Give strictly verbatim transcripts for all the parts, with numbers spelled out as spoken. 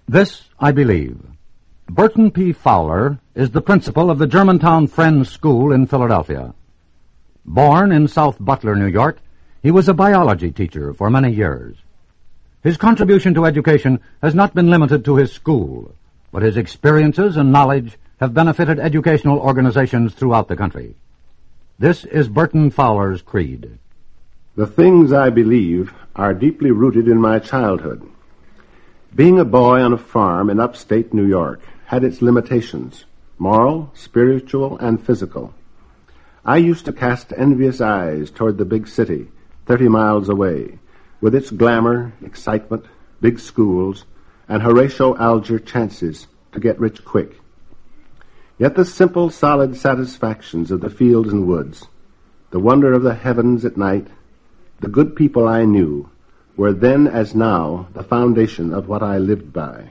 This I believe. Burton P. Fowler is the principal of the Germantown Friends School in Philadelphia. Born in South Butler, New York, he was a biology teacher for many years. His contribution to education has not been limited to his school, but his experiences and knowledge have benefited educational organizations throughout the country. This is Burton Fowler's creed. The things I believe are deeply rooted in my childhood. Being a boy on a farm in upstate New York had its limitations, moral, spiritual, and physical. I used to cast envious eyes toward the big city, thirty miles away, with its glamour, excitement, big schools, and Horatio Alger chances to get rich quick. Yet the simple, solid satisfactions of the fields and woods, the wonder of the heavens at night, the good people I knew, were then as now the foundation of what I lived by.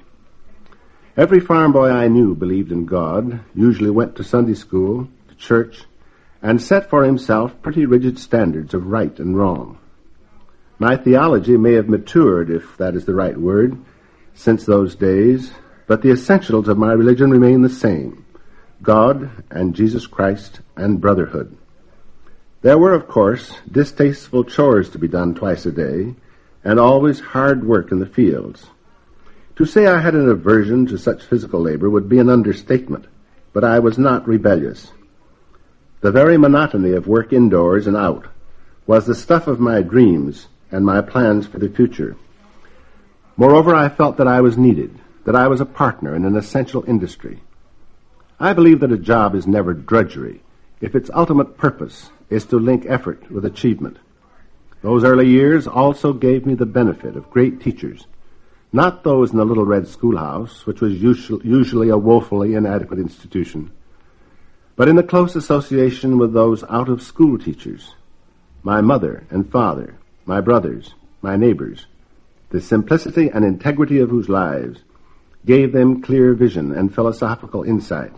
Every farm boy I knew believed in God, usually went to Sunday school, to church, and set for himself pretty rigid standards of right and wrong. My theology may have matured, if that is the right word, since those days, but the essentials of my religion remain the same: God and Jesus Christ and brotherhood. There were, of course, distasteful chores to be done twice a day, and always hard work in the fields. To say I had an aversion to such physical labor would be an understatement, but I was not rebellious. The very monotony of work indoors and out was the stuff of my dreams and my plans for the future. Moreover, I felt that I was needed, that I was a partner in an essential industry. I believe that a job is never drudgery if its ultimate purpose is to link effort with achievement. Those early years also gave me the benefit of great teachers, not those in the little red schoolhouse, which was usually a woefully inadequate institution, but in the close association with those out-of-school teachers, my mother and father, my brothers, my neighbors, the simplicity and integrity of whose lives gave them clear vision and philosophical insight.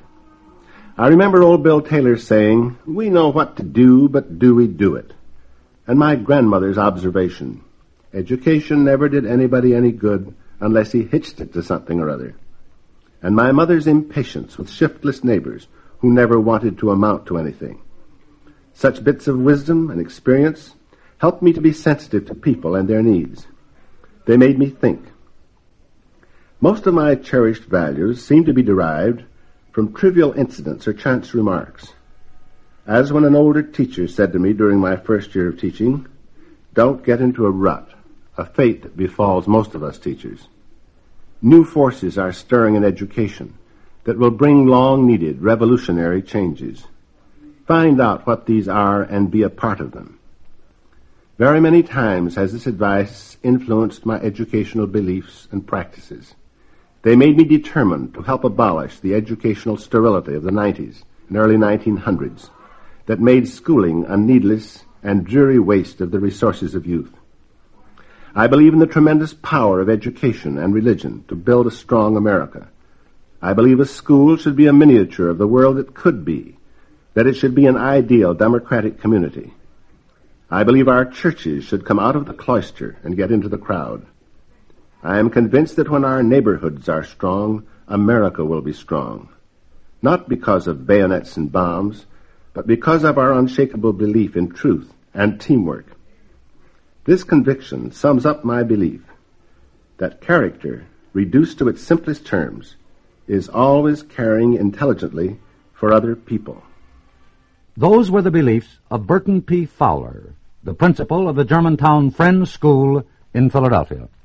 I remember old Bill Taylor saying, "We know what to do, but do we do it?" And my grandmother's observation, "Education never did anybody any good unless he hitched it to something or other." And my mother's impatience with shiftless neighbors who never wanted to amount to anything. Such bits of wisdom and experience helped me to be sensitive to people and their needs. They made me think. Most of my cherished values seem to be derived from trivial incidents or chance remarks. As when an older teacher said to me during my first year of teaching, "Don't get into a rut, a fate that befalls most of us teachers. New forces are stirring in education that will bring long-needed revolutionary changes. Find out what these are and be a part of them." Very many times has this advice influenced my educational beliefs and practices. They made me determined to help abolish the educational sterility of the nineties and early nineteen hundreds that made schooling a needless and dreary waste of the resources of youth. I believe in the tremendous power of education and religion to build a strong America. I believe a school should be a miniature of the world it could be, that it should be an ideal democratic community. I believe our churches should come out of the cloister and get into the crowd. I am convinced that when our neighborhoods are strong, America will be strong. Not because of bayonets and bombs, but because of our unshakable belief in truth and teamwork. This conviction sums up my belief that character, reduced to its simplest terms, is always caring intelligently for other people. Those were the beliefs of Burton P. Fowler, the principal of the Germantown Friends School in Philadelphia.